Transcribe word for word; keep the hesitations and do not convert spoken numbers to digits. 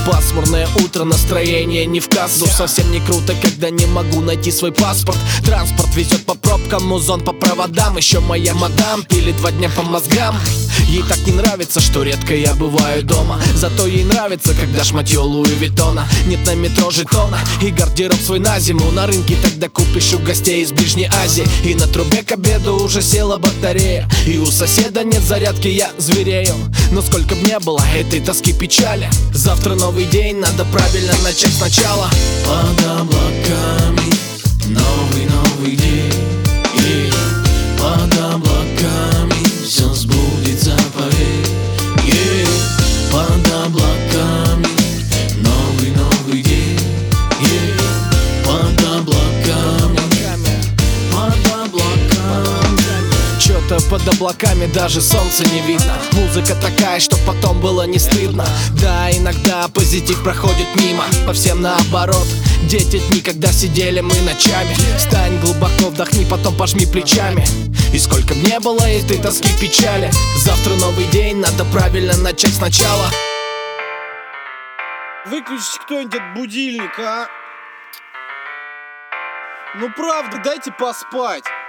Пасмурное утро, настроение не в кассу. Совсем не круто, когда не могу найти свой паспорт. Транспорт везет по пробкам, музон по проводам. Еще моя мадам пилит два дня по мозгам. Ей так не нравится, что редко я бываю дома. Зато ей нравится, когда шматье Луи Виттона. Нет на метро жетона и гардероб свой на зиму. На рынке тогда купишь у гостей из Ближней Азии. И на трубе к обеду уже села батарея. И у соседа нет зарядки, я зверею. Но сколько б не было этой тоски, печали, завтра новый день, надо правильно начать сначала. Под облаками новый, новый день, yeah. Под облаками все сбудется, поверь, yeah. Под облаками новый, новый день, yeah. Под облаками, под облаками. Чё-то под облаками даже солнца не видно. Музыка такая, что потом было не стыдно. Да, иногда позитив проходит мимо, по всем наоборот. Дети дни, когда сидели мы ночами. Встань, глубоко вдохни, потом пожми плечами. И сколько б не было этой тоски, печали, завтра новый день, надо правильно начать сначала. Выключите кто-нибудь этот будильник, а? Ну правда, дайте поспать.